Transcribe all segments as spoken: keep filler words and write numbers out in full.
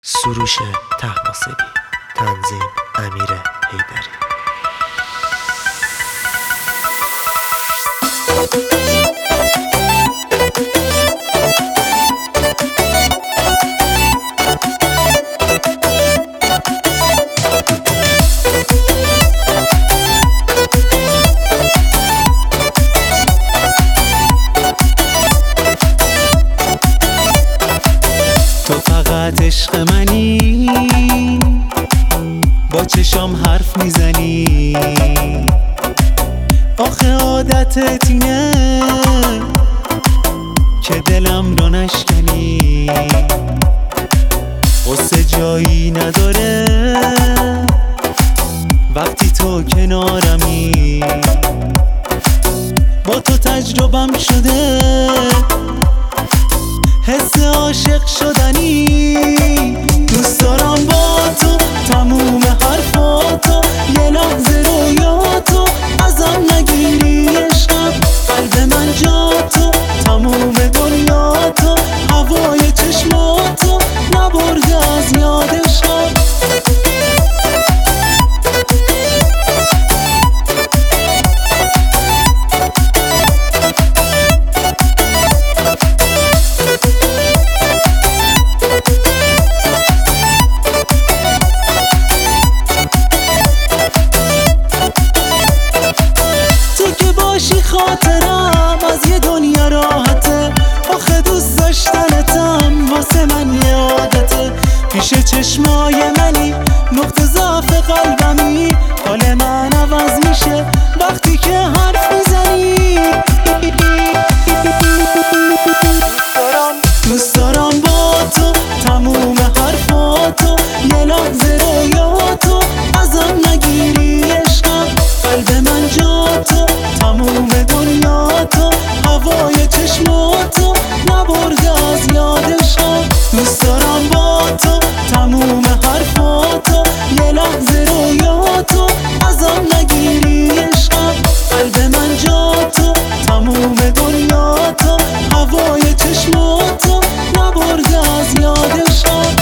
سروش طهماسبی، تنظیم امیر حیدری. تو فقط عشق منی، با چشام حرف میزنی. آخه عادتت اینه که دلم رو نشکنی. غصه جایی نداره وقتی تو کنارمی. با تو تجربم شده حس عاشق شدنی. دوست دارم با تو تموم حرفاتو، یه لحظه رویاتو ازم نگیری عشقم. قلب من جا تو، تموم دنیاتو، هوای چشماتو نبرده از یاد عشقم. خاطرم از یه دنیا راحته. آخه دوست داشتنتم واسه من یه عادته. پیش چشمای منی، نقطه ضعف قلبمی. حال من عوض میشه وقتی که حرف میزنی. دوست دارم با تو تموم حرفاتو، یه لحظه رویاتو ازم نگیری عشقم. قلب من جا تو، تموم دنیاتو، هوای چشماتو نبرده از یاد عشقم. دوست دارم با تو تموم حرفاتو، یه لحظه رویاتو ازم نگیری عشقم. قلب من جا تو، تموم دنیاتو، هوای چشماتو نبرده از یاد عشقم.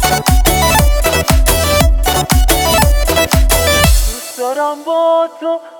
دارم با تو